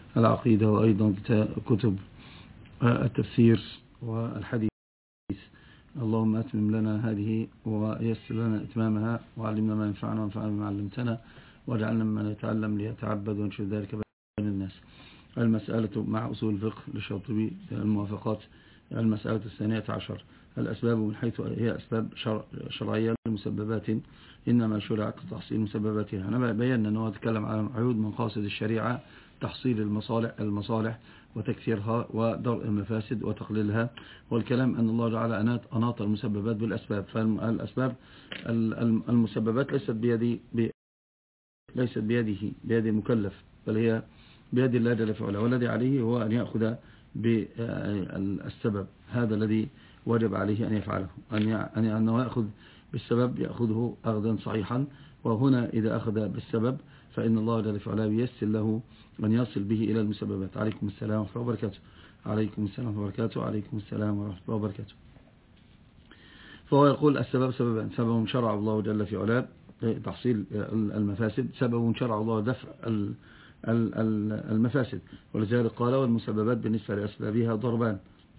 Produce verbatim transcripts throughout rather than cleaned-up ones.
العقيدة وأيضا كتب التفسير والحديث. اللهم أتمم لنا هذه ويسر لنا إتمامها، وعلمنا ما ينفعنا وانفعنا بما علمتنا، واجعلنا ممن يتعلم ليتعبد ونشر ذلك بين الناس. المسألة مع أصول الفقه للشاطبي الموافقات. المسألة الثانية عشر: الأسباب من حيث هي أسباب شرعية لمسببات إنما شرعت لتحصيل مسبباتها. أنا بينا أنه أتكلم عن عيود مقاصد الشريعة: تحصيل المصالح المصالح وتكثيرها ودرء المفاسد وتقليلها. والكلام أن الله جعل أناط المسببات بالأسباب، فالأسباب المسببات ليست بيد ليست بيده بيد المكلف، بل هي بيد الله جل وعلا، والذي عليه هو أن يأخذ بالسبب. هذا الذي وجب عليه أن يفعله، أن أنه يأخذ بالسبب، يأخذه أخذا صحيحا. وهنا إذا أخذ بالسبب فإن الله جل وعلا ييسر له أن يصل به إلى المسببات. عليكم السلام ورحمة الله وبركاته. عليكم السلام ورحمة الله وبركاته. عليكم السلام ورحمة الله وبركاته. فهو يقول السبب سببان: سبب شرع الله جل في علاه تحصيل المفاسد، سبب شرع الله دفع المفاسد. ولذلك قال: والمسببات بالنسبة لأسبابها ضربان: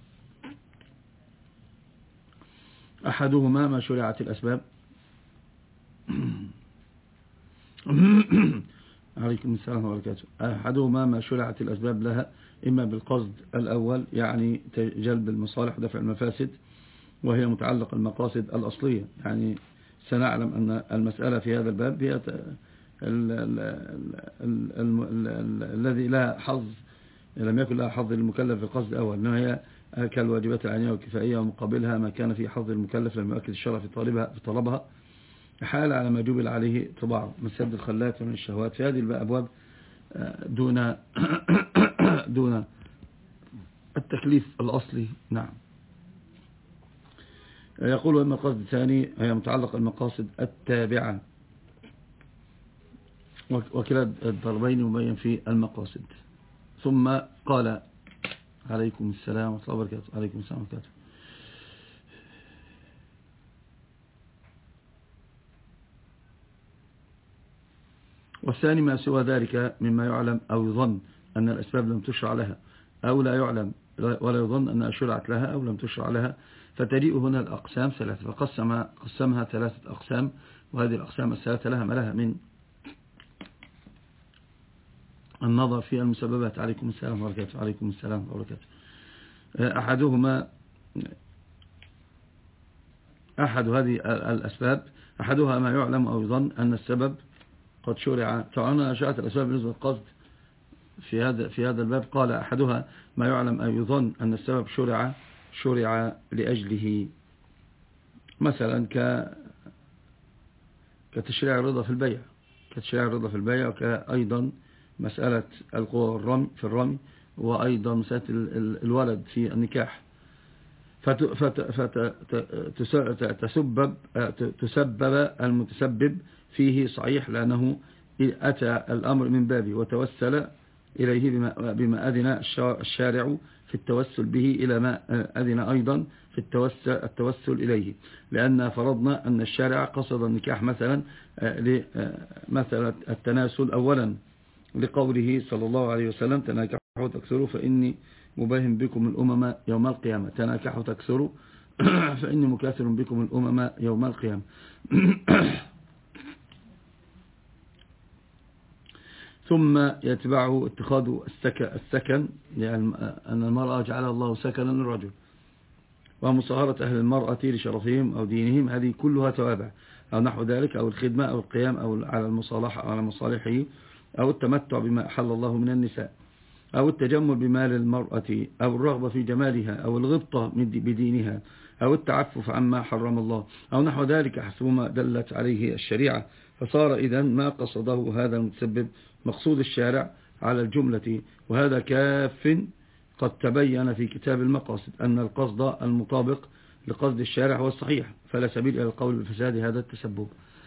أحدهما ما شرعت الأسباب عليكم السلام وبركاته. أحدهما ما شرعت الأسباب لها، إما بالقصد الأول يعني جلب المصالح ودفع المفاسد، وهي متعلق المقاصد الأصلية. يعني سنعلم أن المسألة في هذا الباب هي الذي لها حظ لم يكن لها حظ المكلف في القصد الأول، إنما هي كالواجبات العينية والكفائية، ومقابلها ما كان في حظ المكلف لم يؤكد الشرع في طالبها في طلبها، حال على ما جبل عليه طباعه من سد الخلات ومن الشهوات. في هذه الأبواب دون دون التكليف الأصلي. نعم. يقول: أما القصد الثاني هي متعلق المقاصد التابعة، وكلا الضربين مبين في المقاصد. ثم قال: عليكم السلام ورحمة الله وبركاته. عليكم السلام ورحمة الله وبركاته. والثاني ما سوى ذلك مما يعلم أو يظن أن الأسباب لم تشرع لها، أو لا يعلم ولا يظن أنها شرعت لها أو لم تشرع لها. فتجيء هنا الأقسام ثلاثة، فقسم قسمها ثلاثة أقسام، وهذه الأقسام الثلاثة لها ما لها من النظر في المسببات. عليكم السلام وبركاته. عليكم السلام وبركاته. أحدهما أحد هذه الأسباب أحدها ما يعلم أو يظن أن السبب قد شرع. طبعا أشاءت الأسباب بالنسبة للقصد في هذا في هذا الباب. قال: أحدها ما يعلم أو يظن أن السبب شرع شرع لأجله، مثلا ك كتشريع الرضا في البيع كتشريع الرضا في البيع وكأيضا مسألة القوة والرمي في الرمي، وأيضا مسألة الولد في النكاح. فتسبب تسبب المتسبب فيه صحيح، لأنه أتى الأمر من بابه وتوسل إليه بما, بما أذن الشارع في التوسل به إلى ما أذن أيضا في التوسل, التوسل إليه. لأن فرضنا أن الشارع قصد النكاح مثلا مثلا التناسل أولا، لقوله صلى الله عليه وسلم: تناكحوا تكثروا فإني مباهم بكم الأمم يوم القيامة. تناكحوا تكثروا فإني مكاثر بكم الأمم يوم القيامة. ثم يتبعه اتخاذ السكن، يعني أن المرأة جعلها الله سكنا للرجل، ومصاهرة أهل المرأة لشرفهم أو دينهم، هذه كلها توابع أو نحو ذلك، أو الخدمة أو القيام أو على المصالحة أو على مصالحه، أو التمتع بما أحل الله من النساء، أو التجمل بمال المرأة، أو الرغبة في جمالها، أو الغبطة بدينها، أو التعفف عما حرم الله، أو نحو ذلك حسب ما دلت عليه الشريعة. فصار إذن ما قصده هذا المتسبب مقصود الشارع على الجملة. وهذا كاف قد تبين في كتاب المقاصد أن القصد المطابق لقصد الشارع هو الصحيح، فلا سبيل إلى القول بالفساد هذا التسبب.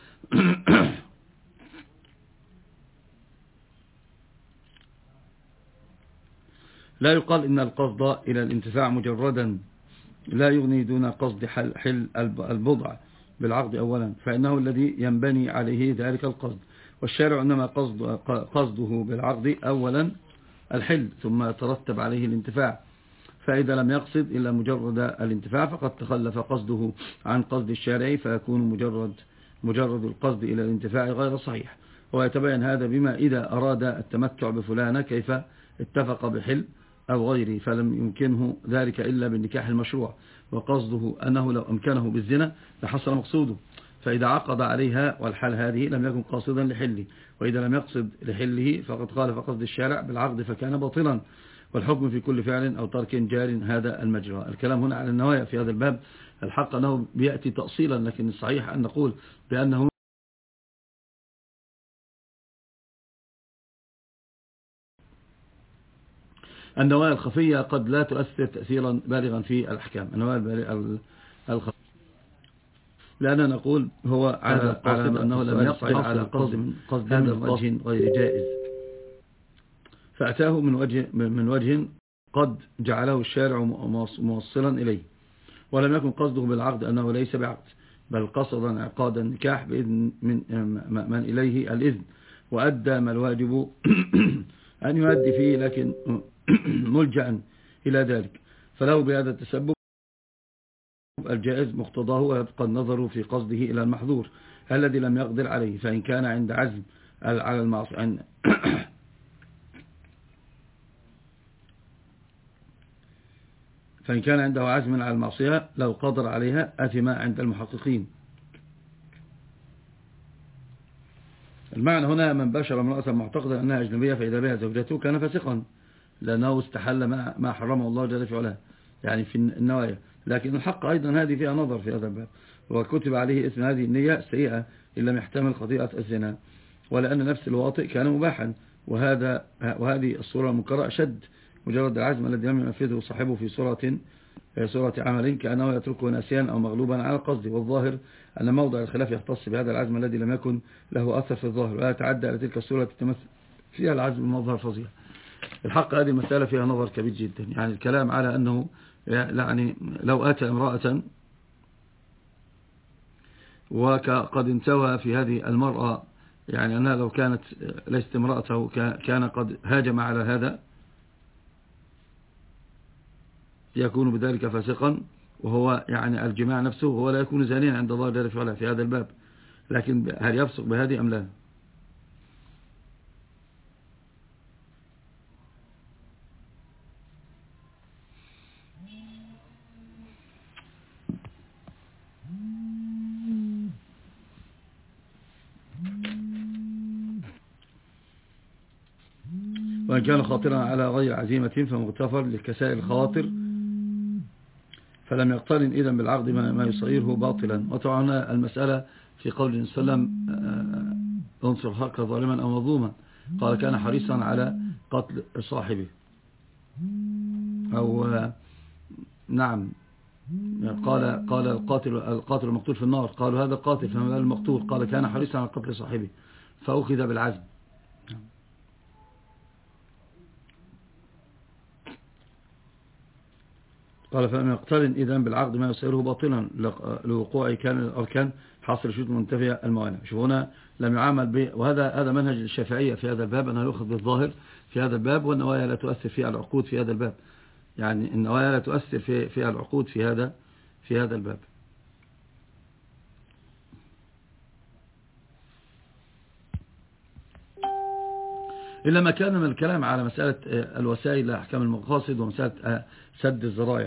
لا يقال إن القصد إلى الانتفاع مجردا لا يغني دون قصد حل, حل البضع بالعقد أولا، فإنه الذي ينبني عليه ذلك القصد. والشارع إنما قصد قصده بالعقد أولا الحل ثم ترتب عليه الانتفاع. فإذا لم يقصد إلا مجرد الانتفاع فقد تخلف قصده عن قصد الشارع، فيكون مجرد مجرد القصد إلى الانتفاع غير صحيح. ويتبين هذا بما إذا أراد التمتع بفلانة كيف اتفق بحل أو غيره فلم يمكنه ذلك إلا بالنكاح المشروع، وقصده أنه لو أمكنه بالزنا لحصل مقصوده، فإذا عقد عليها والحال هذه لم يكن قاصدا لحله، وإذا لم يقصد لحله فقد خالف قصد الشارع بالعقد فكان باطلا. والحكم في كل فعل أو ترك جار هذا المجرى. الكلام هنا على النوايا في هذا الباب، الحق أنه بيأتي تأصيلا، لكن الصحيح أن نقول بأنه النوايا الخفية قد لا تؤثر تأثيرا بالغا في الأحكام. النوايا الخفية لأننا نقول هو على القاصد أنه لم يقصد على قصد قصد هذا وجه غير جائز، فأتاه من وجه من وجه قد جعله الشارع موصلا إليه، ولم يكن قصده بالعقد أنه ليس بعقد، بل قصد انعقاد النكاح بإذن من, من إليه الإذن، وأدى ما الواجب أن يؤدي فيه لكن ملجأ إلى ذلك، فله بهذا التسبب الجائز مقتضاه، ويبقى النظر في قصده إلى المحظور الذي لم يقدر عليه. فإن كان عند عزم على المعصية فإن كان عنده عزم على المعصية لو قدر عليها أثم عند المحققين. المعنى هنا من باشر امرأة معتقدا أنها أجنبية فإذا بها زوجته كان فاسقا، لأنه استحل ما حرمه الله جل في علاه يعني في النوايا. لكن الحق أيضا هذه فيها نظر في هذا الباب، وكتب عليه اسم هذه النية السيئة إن لم يحتمل خطيئة الزنا، ولأن نفس الواطئ كان مباحا، وهذا وهذه الصورة المنكرة أشد. مجرد العزم الذي لم ينفذه صاحبه في صورة صورة عمل كأنه يتركه ناسيا أو مغلوبا على القصد. والظاهر أن موضع الخلاف يختص بهذا العزم الذي لم يكن له أثر في الظاهر، ولا يتعدى على تلك الصورة تتمثل فيها العزم المظهر فظيع. الحق هذه المسألة فيها نظر كبير جدا، يعني الكلام على أنه يعني لو أتى امرأة وقد انتوى في هذه المرأة، يعني أنها لو كانت ليست امرأته كان قد هاجم على هذا، يكون بذلك فاسقا، وهو يعني الجماع نفسه هو لا يكون زانيا عند الله جل وعلا في هذا الباب، لكن هل يفسق بهذه أم لا؟ وإن كان خاطرا على غير عزيمة فمغتفر لكسائر الخواطر، فلم يقترن إذن بالعقد ما يصيره باطلا. وطبعا المسألة في قول النبي صلى الله عليه وسلم انصر حق ظالما أو مظلوما، قال كان حريصا على قتل صاحبه، أو نعم قال قال القاتل القاتل المقتول في النار، قالوا هذا القاتل فما بال المقتول، قال كان حريصا على قتل صاحبه فأخذ بالعزم. قال فلم يقترن إذن بالعقد ما يصيره باطلا لوقوع كان الأركان حاصل شروط منتفية الموانع. شوف هنا لم يعامل به، وهذا هذا منهج الشافعية في هذا الباب، أنه يأخذ بالظاهر في هذا الباب، والنوايا لا تؤثر في العقود في هذا الباب، يعني النوايا لا تؤثر في في العقود في هذا في هذا الباب. إلا ما كان من الكلام على مسألة الوسائل لأحكام المقاصد ومسألة سد الذرائع.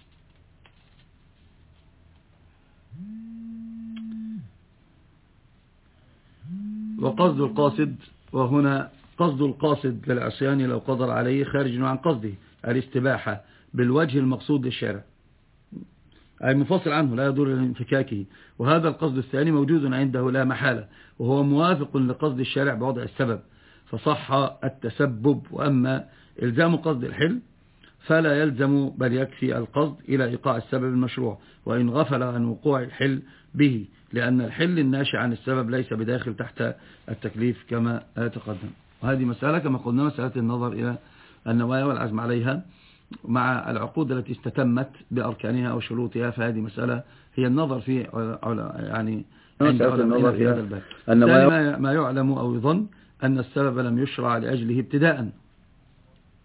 وقصد القاصد، وهنا قصد القاصد للعصيان لو قدر عليه خارج عن قصده الاستباحة بالوجه المقصود للشارع، أي منفصل عنه لا يدور لانفكاكه، وهذا القصد الثاني موجود عنده لا محالة، وهو موافق لقصد الشارع بوضع السبب فصح التسبب. وأما إلزام قصد الحل فلا يلزم بل يكفي القصد إلى إيقاع السبب المشروع، وإن غفل عن وقوع الحل به، لأن الحل الناشئ عن السبب ليس بداخل تحت التكليف كما تقدم. وهذه مسألة كما قلنا مسألة النظر إلى النوايا والعزم عليها مع العقود التي استتمت بأركانها أو شروطها، فهذه مسألة هي النظر في يعني عند علماء في هذا الباب. ما, ما يعلم أو يظن أن السبب لم يشرع لأجله ابتداء،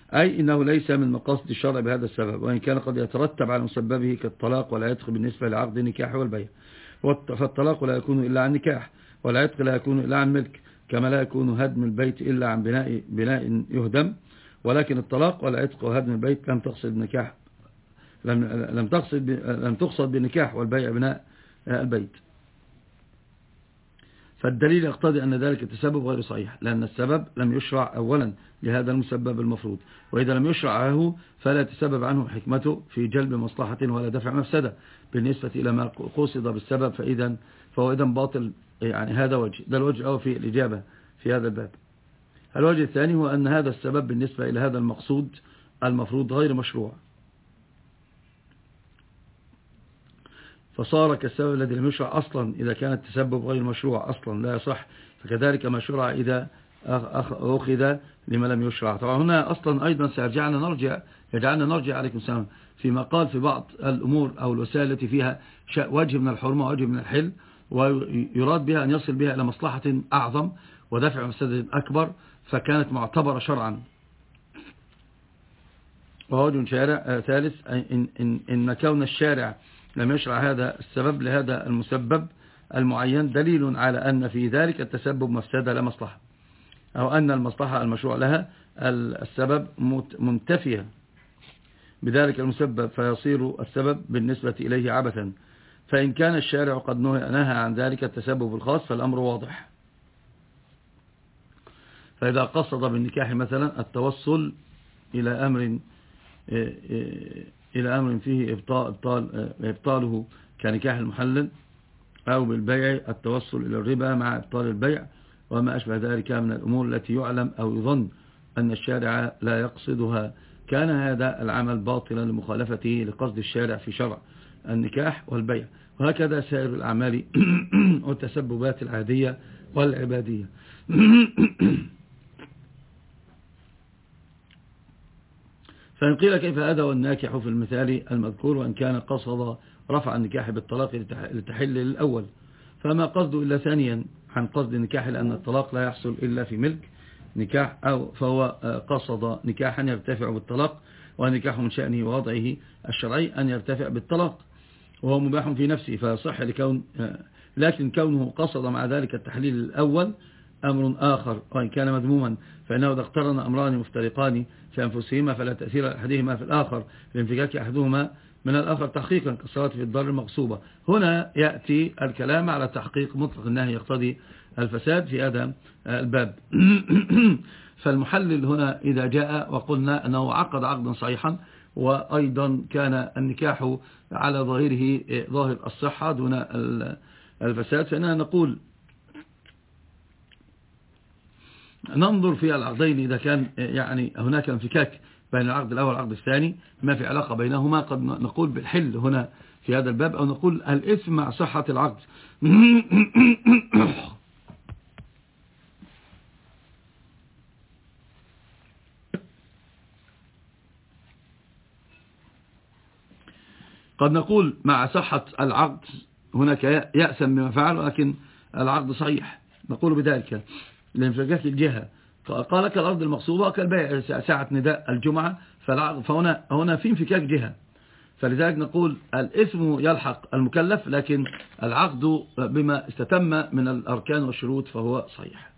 أي إنه ليس من مقاصد الشرع بهذا السبب، وإن كان قد يترتب على مسببه كالطلاق والعتق بالنسبة لعقد النكاح والبيع. فالطلاق لا يكون إلا عن نكاح، والعتق لا يكون إلا عن ملك، كما لا يكون هدم البيت إلا عن بناء, بناء يهدم. ولكن الطلاق والعتق وهدم البيت لم تقصد نكاح لم, لم تقصد لم تقصد بالنكاح والبيع بناء البيت. فالدليل يقتضي أن ذلك التسبب غير صحيح، لأن السبب لم يشرع أولا لهذا المسبب المفروض، وإذا لم يشرع له فلا تسبب عنه حكمته في جلب مصلحة ولا دفع مفسدة بالنسبة إلى ما قصد بالسبب، فإذا فهو إذا باطل. يعني هذا وجه، ده الوجه الأول في الإجابة في هذا الباب. الوجه الثاني هو أن هذا السبب بالنسبة إلى هذا المقصود المفروض غير مشروع، فصار كالسبب الذي لم يشرع أصلا إذا كان التسبب غير مشروع أصلا لا يصح، فكذلك ما شرع إذا أخذ لما لم يشرع. طبعا هنا أصلا أيضا سيرجعنا نرجع يجعلنا نرجع عليكم السلام فيما قال في بعض الأمور أو الوسائل التي فيها وجه من الحرمة ووجه من الحل، ويراد بها أن يصل بها إلى مصلحة أعظم ودفع مفسدة أكبر، فكانت معتبرة شرعا. ووجه شارع ثالث إن, إن, إن كون الشارع لم يشرع هذا السبب لهذا المسبب المعين دليل على أن في ذلك التسبب مفسدة لا مصلحة، أو أن المصلحة المشروع لها السبب منتفية بذلك المسبب، فيصير السبب بالنسبة إليه عبثا. فإن كان الشارع قد نهى عن ذلك التسبب الخاص فالأمر واضح. فإذا قصد بالنكاح مثلا التوصل إلى أمر إلى أمر فيه إبطال إبطاله كنكاح المحلل، أو بالبيع التوصل إلى الربا مع إبطال البيع وما أشبه ذلك من الأمور التي يعلم أو يظن أن الشارع لا يقصدها، كان هذا العمل باطلا لمخالفته لقصد الشارع في شرع النكاح والبيع. وهكذا سائر الأعمال والتسببات العادية والعبادية. فإن قيل كيف هذا والناكح في المثال المذكور وإن كان قصد رفع النكاح بالطلاق لتحل للأول، فما قصده إلا ثانيا عن قصد النكاح، لأن الطلاق لا يحصل إلا في ملك نكاح، أو فهو قصد نكاحا يرتفع بالطلاق، والنكاح من شأنه ووضعه الشرعي أن يرتفع بالطلاق وهو مباح في نفسه فيصح لكون، لكن كونه قصد مع ذلك التحليل الأول أمر آخر، وإن كان مذموما فإنه إذا اقترن أمران مفترقان في أنفسهما فلا تأثير أحدهما في الآخر لانفكاك أحدهما من الآخر تحقيقا كالصلاة في الدار المغصوبة. هنا يأتي الكلام على تحقيق مطلق النهي يقتضي الفساد في هذا الباب. فالمحلل هنا إذا جاء وقلنا أنه عقد عقدا صحيحا وأيضا كان النكاح على ظاهره ظاهر الصحة دون الفساد، فإننا نقول ننظر في العقدين إذا كان يعني هناك انفكاك بين العقد الأول والعقد الثاني ما في علاقة بينهما، قد نقول بالحل هنا في هذا الباب، أو نقول الإثم مع صحة العقد. قد نقول مع صحة العقد هناك يأسم بما فعل ولكن العقد صحيح، نقول بذلك لانفكاك الجهة. قال لك الأرض المغصوبة كالبيع ساعة نداء الجمعة، فهنا هنا في انفكاك جهة، فلذلك نقول الإثم يلحق المكلف، لكن العقد بما استتم من الأركان والشروط فهو صحيح.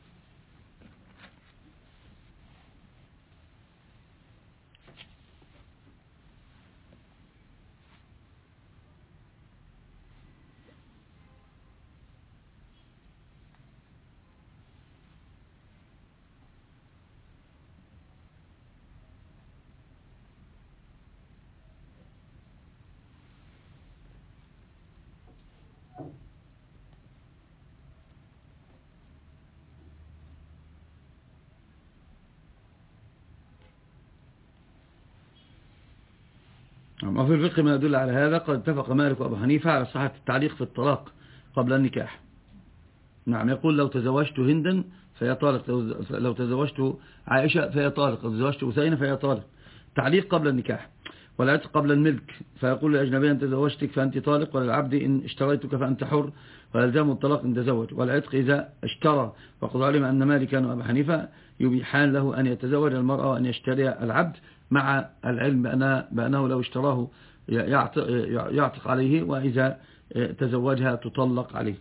وفي الفقه ما يدل على هذا، قد اتفق مالك وأبو حنيفة على صحة التعليق في الطلاق قبل النكاح. نعم، يقول لو تزوجت هندا فهي طالق، لو تزوجت عائشة فهي طالق، لو تزوجت أسينة فهي طالق، تعليق قبل النكاح. والعتق قبل الملك، فيقول للأجنبية إن تزوجتك فأنت طالق، وللعبد إن اشتريتك فأنت حر، ويلزم الطلاق إن تزوج. والعتق إذا اشترى، وقد علم أن مالكا وأبا حنيفة يبيحان له أن يتزوج المرأة وأن يشتري العبد، مع العلم بأنه لو اشتراه يعتق عليه، وإذا تزوجها تطلق عليه.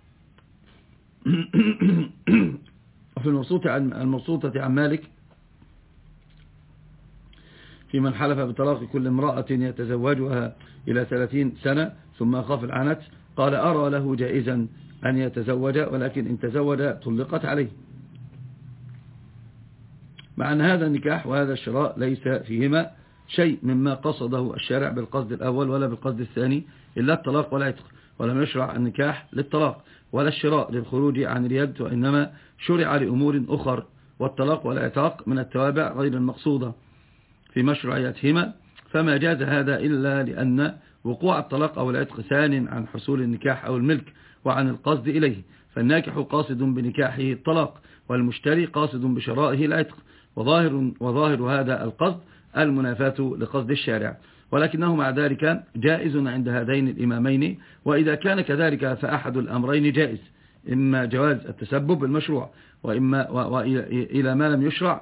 وفي المبسوطة عن مالك في من حلف بطلاق كل امرأة يتزوجها إلى ثلاثين سنة ثم خاف العنت، قال أرى له جائزا أن يتزوج، ولكن إن تزوج طلقت عليه، مع أن هذا النكاح وهذا الشراء ليس فيهما شيء مما قصده الشارع بالقصد الأول ولا بالقصد الثاني إلا الطلاق والعتق، ولم يشرع النكاح للطلاق ولا الشراء للخروج عن اليد، وإنما شرع لأمور أخر، والطلاق والعتاق من التوابع غير المقصودة في مشروعيتهما، فما جاز هذا إلا لأن وقوع الطلاق أو العتق ثان عن حصول النكاح أو الملك وعن القصد إليه، فالناكح قاصد بنكاحه الطلاق، والمشتري قاصد بشرائه العتق، وظاهر, وظاهر هذا القصد المنافاة لقصد الشارع، ولكنه مع ذلك جائز عند هذين الإمامين، وإذا كان كذلك فأحد الأمرين جائز، إما جواز التسبب المشروع، وإما وإلى ما لم يشرع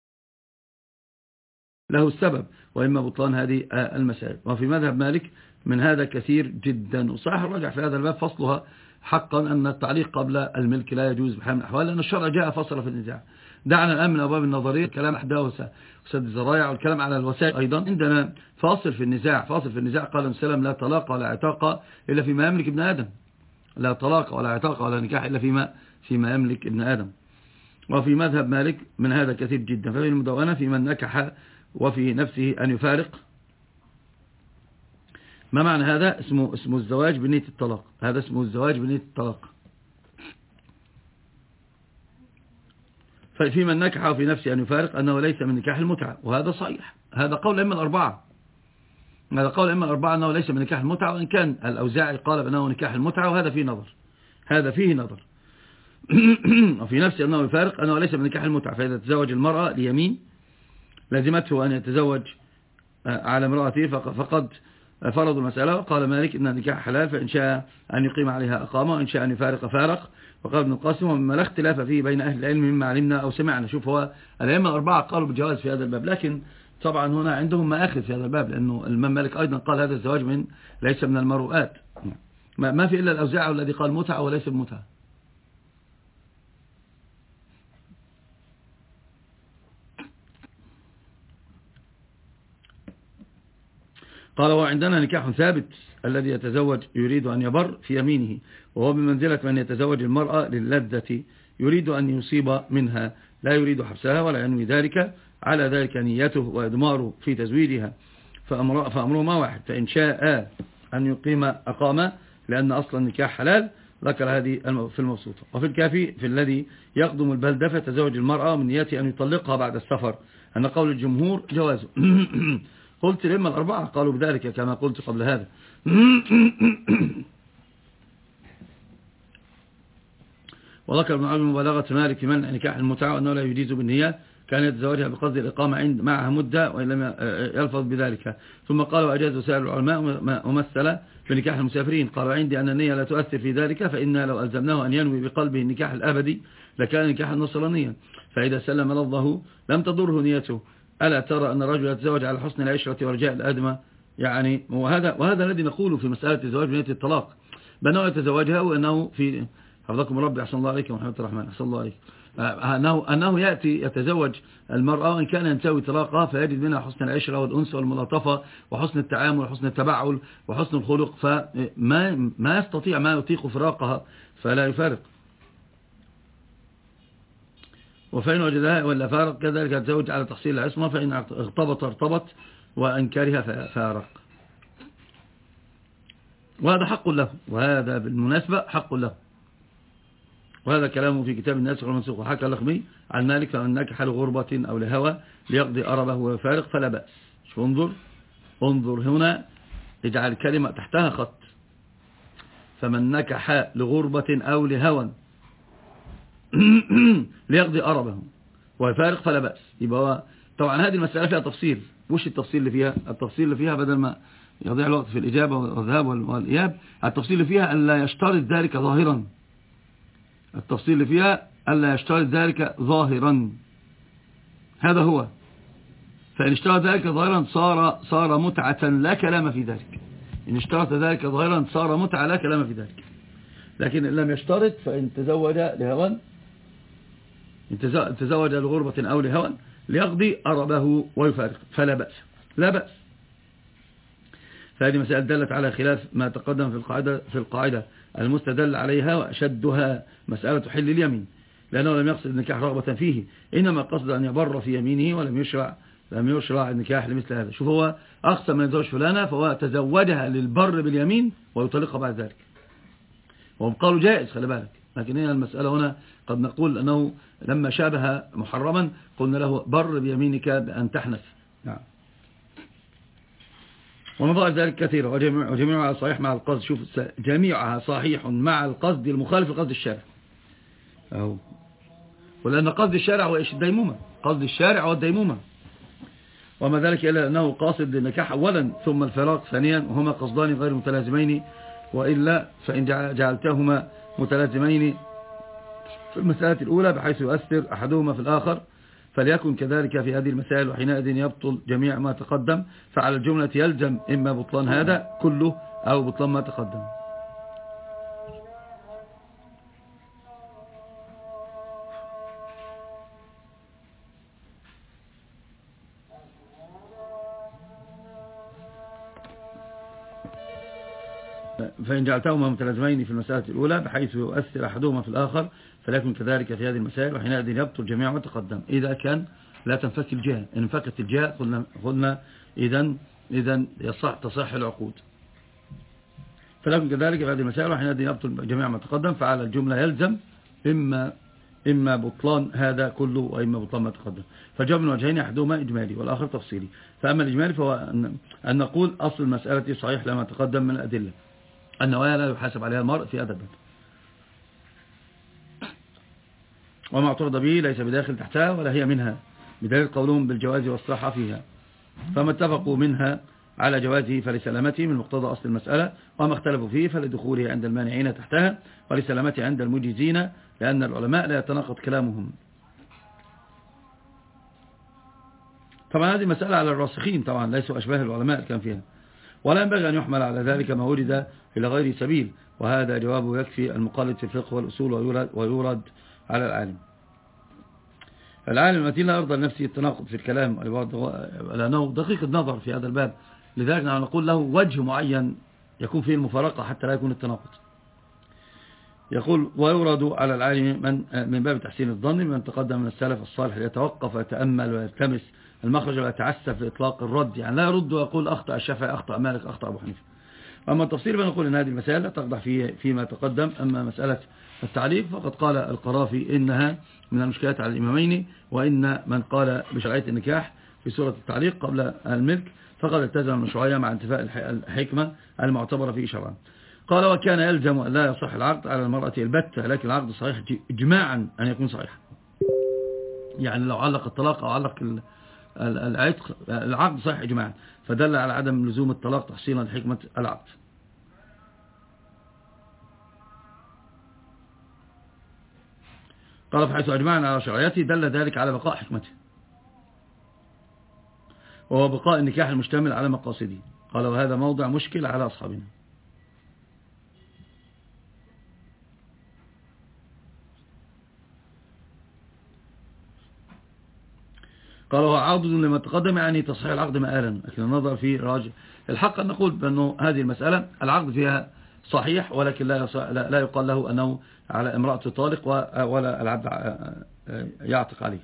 له السبب، وإما بطلان هذه المسائل. وفي مذهب مالك من هذا كثير جدا، وصحيح الرجع في هذا الباب فصلها حقا أن التعليق قبل الملك لا يجوز بحال من الأحوال، لأن الشرع جاء فصل في النزاع. دعنا الآن من أبواب النظرية الكلام أحداث وسد الذرائع والكلام على الوسائل أيضا. عندنا فاصل في النزاع، فاصل في النزاع قال السلام لا طلاق ولا عتاق إلا فيما يملك ابن آدم، لا طلاق ولا عتاق ولا نكاح إلا فيما فيما يملك ابن آدم. وفي مذهب مالك من هذا كثير جدا، ففي المدونة في من نكح وفي نفسه أن يفارق. ما معنى هذا؟ اسمه اسمه الزواج بنية الطلاق، هذا اسمه الزواج بنية الطلاق. ففي من نكح وفي نفسه أن يفارق أنه ليس من نكاح المتعة، وهذا صحيح، هذا قول الأئمة الأربعة، هذا قول الأئمة الأربعة أنه ليس من نكاح المتعة، وإن كان الأوزاعي قال بأنه نكاح المتعة، وهذا فيه نظر، هذا فيه نظر. وفي نفسه أنه يفارق أنه ليس من نكاح المتعة، فإذا تزوج المرأة ليمين لازمته أن يتزوج على امرأته فقد فرضوا المسألة. وقال مالك إن النكاح حلال، فإن شاء أن يقيم عليها أقامة، وإن شاء أن يفارق فارق. وقال ابن القاسم ومما لا اختلاف فيه بين أهل العلم مما علمنا أو سمعنا. شوف، هو الأئمة الأربعة قالوا بالجواز في هذا الباب، لكن طبعا هنا عندهم مآخذ في هذا الباب، لأنه الإمام مالك أيضا قال هذا الزواج من ليس من المروءات، ما في إلا الأوزاعي الذي قال متعة وليس بمتعة. قال وعندنا نكاح ثابت الذي يتزوج يريد أن يبر في يمينه، وهو بمنزلة من يتزوج المرأة للذة يريد أن يصيب منها، لا يريد حبسها ولا ينوي ذلك، على ذلك نيته وإدماره في تزويجها، فأمرهما واحد، فإن شاء أن يقيم أقامة، لأن أصل النكاح حلال، ذكر هذه في المبسوطة. وفي الكافي في الذي يقدم البلدة فتزوج المرأة من نيته أن يطلقها بعد السفر، أن قول الجمهور جوازه. قلت الأئمة الأربعة قالوا بذلك كما قلت قبل هذا. وذكر ابن عبد مبالغة مالك في منع نكاح المتعة وأنه لا يجيز بالنية، كان يتزوجها بقصد الإقامة عند معها مدة وإن لم يلفظ بذلك. ثم قال وأجاز سائر العلماء ومثل بنكاح المسافرين، قالوا عندي أن النية لا تؤثر في ذلك، فإنا لو ألزمناه أن ينوي بقلبه النكاح الأبدي لكان نكاحا نصرانيا، فإذا سلم لفظه لم تضره نيته. ألا ترى أن الرجل يتزوج على حسن العشرة ورجاء الأدمى؟ يعني وهذا وهذا الذي نقوله في مسألة الزواج بنية الطلاق، بأنه يتزوجها وأنه في حفظكم ربي أحسن الله عليكم ورحمة الرحمن أحسن الله عليكم أنه, أنه يأتي يتزوج المرأة وإن كان ينتوي طلاقها فيجد منها حسن العشرة والأنس والملاطفة وحسن التعامل وحسن التبعل وحسن الخلق، فما ما يستطيع ما يطيق فراقها فلا يفارق. وفإن وجدها ولا فارق كذلك يتزوج على تحصيل العصمة، فإن اغتبط ارتبط وإن كره فارق، وهذا حق له، وهذا بالمناسبة حق له، وهذا كلامه في كتاب الناسخ والمنسوخ. وحكى اللخمي عن مالك فمن نكح لغربة أو لهوى ليقضي أربه ويفارق فلا بأس. شوف انظر انظر هنا، اجعل كلمة تحتها خط، فمن نكح لغربة أو لهوى ليقضي أربه ويفارق فلا بأس. يبقى طبعا هذه المسألة فيها تفصيل. وش التفصيل اللي فيها؟ التفصيل اللي فيها بدل ما يضيع الوقت في الإجابة والذهاب والإياب، التفصيل اللي فيها ألا يشترط ذلك ظاهرا. التفصيل اللي فيها ألا يشترط ذلك ظاهرا، هذا هو. فإن اشترط ذلك ظاهرا صار صار متعة لا كلام في ذلك. إن اشترط ذلك ظاهرا صار متعة لا كلام في ذلك. لكن إن لم يشترط فإن تزوج لهوى، إن تزوج لغربة أو لهوى ليقضي أربه ويفارق فلا بأس، لا بأس. فهذه مسألة دلت على خلاف ما تقدم في القاعدة في القاعدة المستدل عليها، وأشدها مسألة حل اليمين، لأنه لم يقصد النكاح رغبة فيه، إنما قصد أن يبر في يمينه، ولم يشرع لم يشرع النكاح لمثل هذا. شوف، هو أقسم من يتزوج فلانة فهو تزوجها للبر باليمين ويطلقها بعد ذلك، وقالوا جائز، خلي بالك. لكن هي المسألة هنا قد نقول أنه لما شابه محرما قلنا له بر بيمينك بأن تحنث. نعم. ونظائر ذلك كثيرة، وجميع وجميعها صحيح مع القصد. شوف، جميعها صحيح مع القصد المخالف لقصد الشارع. أو ولأن قصد الشارع هو إيش؟ الديمومة. قصد الشارع هو الديمومة، وما ذلك إلا أنه قاصد للنكاح أولا ثم الفراق ثانيا، وهما قصدان غير متلازمين، وإلا فإن جعلتهما متلازمين في المسألة الأولى بحيث يؤثر أحدهما في الآخر فليكن كذلك في هذه المسائل، وحينئذ يبطل جميع ما تقدم. فعلى الجملة يلزم إما بطلان هذا كله أو بطلان ما تقدم. فإن جعلتهما متلازمين في المسألة الأولى بحيث يؤثر أحدهما في الآخر فليكن كذلك في هذه المسائل، وحينئذ يبطل جميع ما تقدم. إذا كان لا تنفك الجهة، إن انفكت الجهة قلنا, قلنا إذن إذن يصح تصح العقود. فليكن كذلك في هذه المسائل، وحينئذ يبطل جميع ما تقدم. فعلى الجملة يلزم إما إما بطلان هذا كله وإما بطلان ما تقدم. فجواب من وجهين، أحدهما إجمالي والآخر تفصيلي. فأما الإجمالي فهو أن نقول أصل المسألة صحيح لما تقدم من الأدلة. النوايا لا يحاسب عليها المرء في أدب، وما اعترض به ليس بداخل تحتها ولا هي منها، بدليل قولهم بالجواز والصحة فيها. فما اتفقوا منها على جوازه فلسلامته من مقتضى أصل المسألة، وما اختلفوا فيه فلدخوله عند المانعين تحتها ولسلامته عند المجيزين، لأن العلماء لا يتناقض كلامهم. طبعا هذه مسألة على الراسخين، طبعا ليسوا أشباه العلماء كان فيها، ولا ينبغي أن يحمل على ذلك ما ورد إلى غير سبيل، وهذا جوابه يكفي المقالد في الفقه والأصول ويورد, ويورد على العالم. العالم التي لا يرضى لنفسه التناقض في الكلام لأنه دقيق النظر في هذا الباب، لذلك نقول له وجه معين يكون فيه المفارقة حتى لا يكون التناقض. يقول ويورد على العالم من, من باب تحسين الظن من تقدم من السلف الصالح ليتوقف ويتأمل ويلتمس المخرج ويتعسف لإطلاق الرد، يعني لا يرد ويقول أخطأ الشافعي أخطأ مالك أخطأ أبو حنيفة. أما التفصيل فنقول أن هذه المسائل لا تقدح في فيما تقدم. أما مسألة التعليق فقد قال القرافي إنها من المشكلات على الإمامين، وإن من قال بشرعية النكاح في سورة التعليق قبل الملك فقد التزم المشروعية مع انتفاء الحكمة المعتبرة في شرعا. قال وكان يلزم أن لا يصح العقد على المرأة البتة، لكن العقد صحيح إجماعا أن يكون صحيح. يعني لو علق الطلاق أو علق العتق العقد صحيح إجماعا، فدل على عدم لزوم الطلاق تحصيلا لحكمة العقد. قال فحيث أجمعنا على شرعيته دل ذلك على بقاء حكمته، وهو بقاء النكاح المشتمل على مقاصده. قال وهذا موضع مشكل على أصحابنا. قال هو عاضد لما تقدم، يعني تصحيح العقد مآلا، لكن النظر في راجع الحق أن نقول بأنه هذه المسألة العقد فيها صحيح، ولكن لا لا يقال له أنه على امرأة طالق ولا العبد يعتق عليه.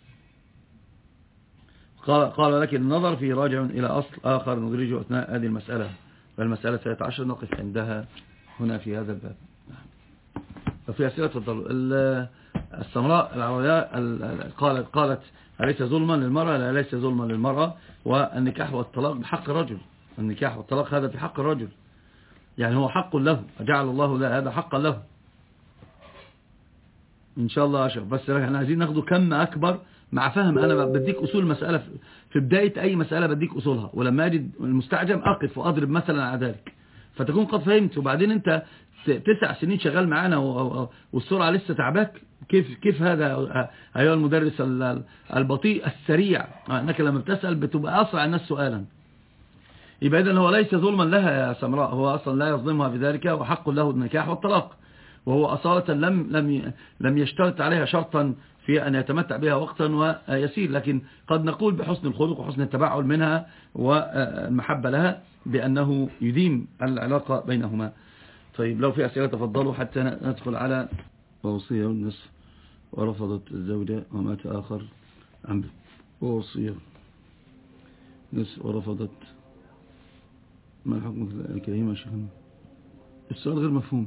قال لكن النظر في راجع إلى أصل آخر ندرجه أثناء هذه المسألة، والمسألة ثلاثة عشر نقف عندها هنا في هذا الباب. وفي أسئلة تفضلوا. السمراء العولاء قالت قالت أليس ظلما للمرأة؟ لا، ليس ظلما للمرأة، والنكاح والطلاق بحق الرجل. النكاح والطلاق هذا في حق الرجل، يعني هو حق له، جعل الله له هذا حقا له إن شاء الله أشرف. بس احنا عايزين ناخده كم أكبر مع فهم. أنا بديك أصول مسألة في بداية أي مسألة، بديك أصولها، ولما أجد المستعجم أقف وأضرب مثلا على ذلك فتكون قد فهمت. وبعدين أنت تسع سنين شغال معانا والسرعة لسه تعباك. كيف كيف هذا أيها المدرس البطيء السريع؟ أنك لما بتسأل بتبقى أسرع الناس سؤالا. يبقى إذن هو ليس ظلما لها يا سمراء، هو أصلا لا يظلمها بذلك، وحق له النكاح والطلاق، وهو أصالة لم لم لم يشترط عليها شرطا في أن يتمتع بها وقتا ويسير، لكن قد نقول بحسن الخلق وحسن التباعل منها والمحبة لها بأنه يديم العلاقة بينهما. طيب لو في أسئلة تفضلوا حتى ندخل على ووصية النصف ورفضت الزوجة ومات آخر عن ووصية نصف ورفضت، ما الحكم الكريم يا شيخنا؟ السؤال غير مفهوم.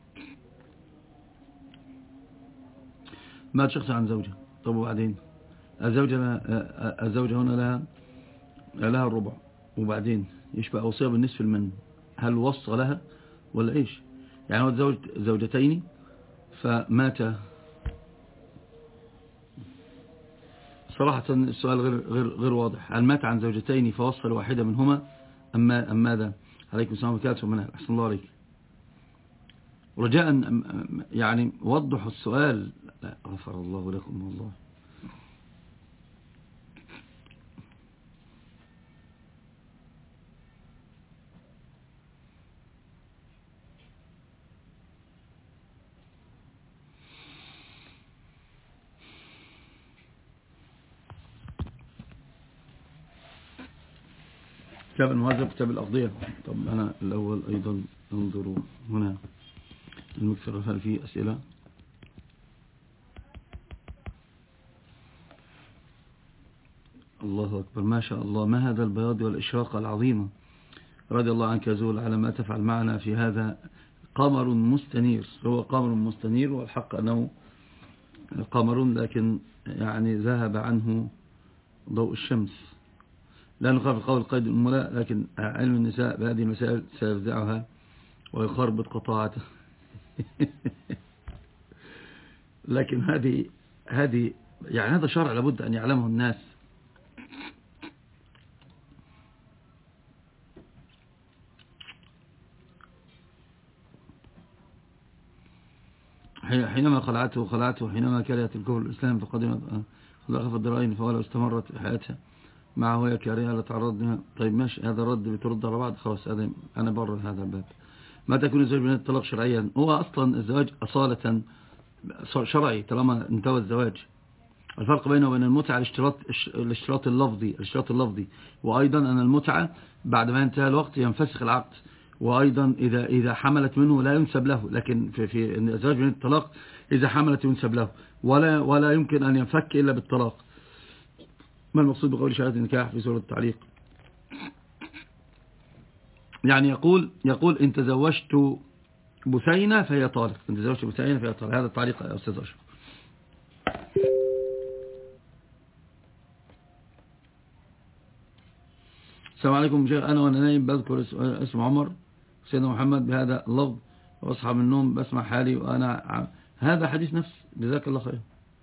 مات شخص عن زوجة، طب وبعدين الزوجة الزوجة هنا لها لها الربع، وبعدين يشبه أوصية بالنصف المن، هل وصى لها ولا إيش؟ يعني هو زوج زوجتين فمات. صراحة السؤال غير غير غير واضح. هل مات عن زوجتين فوصى لواحدة منهما أم أم ماذا؟ عليكم السلام وبركاته ومنها. أحسن الله عليك. رجاء يعني وضحوا السؤال. لا غفر الله لكم والله. كتاب المهذب كتاب الأقضية. طب أنا الأول أيضا انظروا هنا المكسر، هل فيه أسئلة؟ الله أكبر ما شاء الله، ما هذا البياض والإشراقة العظيمة. رضي الله عنك زول على ما تفعل معنا في هذا. قمر مستنير، هو قمر مستنير، والحق أنه قمر لكن يعني ذهب عنه ضوء الشمس. لا نخاف قول قيد الملاء، لكن علم النساء بهذه المسائل سيفزعها ويخربط قطاعته. لكن هذه هذه يعني هذا شرع لابد أن يعلمه الناس. حينما خلعته خلعته حينما كرهت الكفر الإسلام فقدمت خلقها في الضرائين، فولو استمرت في حياتها معه وهي كارهة لا تعرض. طيب ماشي، هذا الرد بترد على بعض، خلاص هذا أنا بره هذا الباب. ما تكون الزواج من الطلاق شرعيا؟ هو أصلا الزواج أصالة شرعي طالما انتهى الزواج. الفرق بينه وبين المتعة الاشتراط الاشتراط اللفظي الاشتراط اللفظي وأيضا أن المتعة بعد ما ينتهي الوقت ينفسخ العقد، وأيضا إذا إذا حملت منه لا ينسب له. لكن في في الزواج من الطلاق إذا حملت ينسب له، ولا ولا يمكن أن ينفك إلا بالطلاق. ما المقصود بقول شهادة النكاح في سورة التعليق؟ يعني يقول يقول إن تزوجت بثينة فهي طالق، إن تزوجت بثينة فهي طالق. هذا التعليق يا أستاذ أشرف. السلام عليكم شيخ، أنا وأنا نايم بذكر اسم عمر سيدنا محمد بهذا اللفظ وأصحى من النوم بسمع حالي وأنا هذا حديث نفس. جزاك الله خير.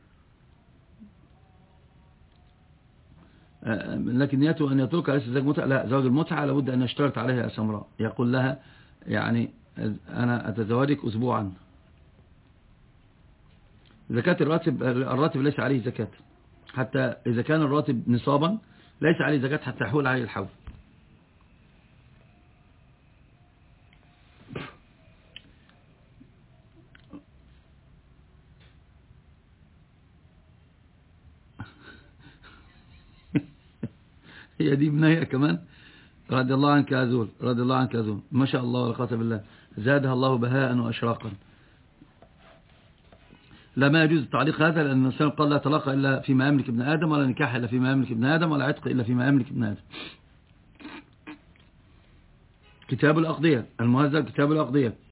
لكن نيته أن يتركها ليس زوج متعة. لا، زوج المتعة لابد أن يشترط عليها يا سمراء، يقول لها يعني أنا أتزوجك أسبوعا. زكاة الراتب الراتب ليس عليه زكاة، حتى إذا كان الراتب نصابا ليس عليه زكاة حتى يحول عليه الحول. هي دي بنية كمان. رضي الله عنك يا زول، رضي الله عنك يا زول، ما شاء الله ولا قوة إلا بالله، زادها الله بهاء وأشراقا. لا، ما يجوز التعليق هذا، لأن الإنسان قال لا طلاق إلا فيما يملك ابن آدم، ولا نكاح إلا فيما يملك ابن آدم، ولا عتق إلا فيما يملك ابن آدم. كتاب الأقضية المهذب، كتاب الأقضية